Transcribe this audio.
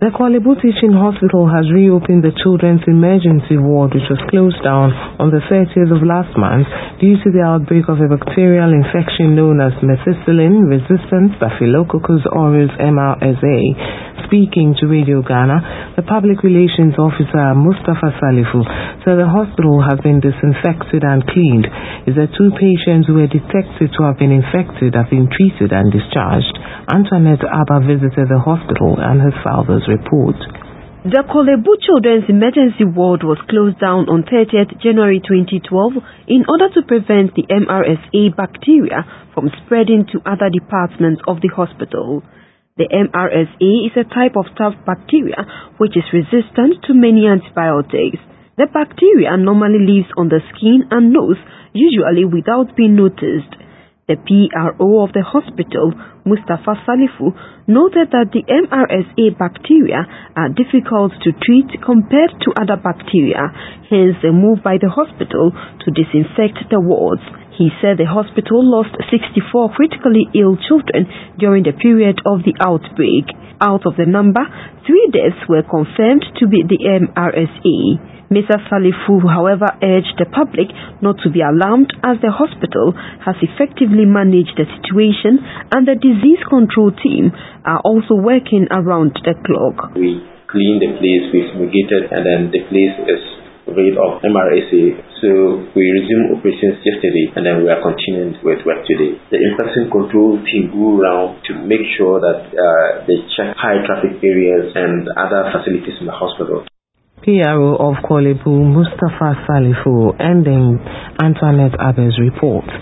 The Korle Bu Teaching Hospital has reopened the children's emergency ward, which was closed down on the 30th of last month due to the outbreak of a bacterial infection known as methicillin-resistant Staphylococcus aureus MRSA. Speaking to Radio Ghana, the Public Relations Officer Mustafa Salifu said the hospital has been disinfected and cleaned. He said 2 patients who were detected to have been infected have been treated and discharged. Antoinette Abba visited the hospital and has filed this report. The Korle Bu Children's Emergency Ward was closed down on 30th January 2012 in order to prevent the MRSA bacteria from spreading to other departments of the hospital. The MRSA is a type of staph bacteria which is resistant to many antibiotics. The bacteria normally lives on the skin and nose, usually without being noticed. The PRO of the hospital, Mustafa Salifu, noted that the MRSA bacteria are difficult to treat compared to other bacteria, hence the move by the hospital to disinfect the wards. He said the hospital lost 64 critically ill children during the period of the outbreak. Out of the number, 3 deaths were confirmed to be the MRSA. Mr. Salifu, however, urged the public not to be alarmed as the hospital has effectively managed the situation and the disease control team are also working around the clock. We cleaned the place, we fumigated, and then the place is rid of MRSA. So we resumed operations yesterday and then we are continuing with work today. The infection control team go around to make sure that they check high traffic areas and other facilities in the hospital. PRO of Korle Bu, Mustafa Salifu, ending Antoinette Abba's report.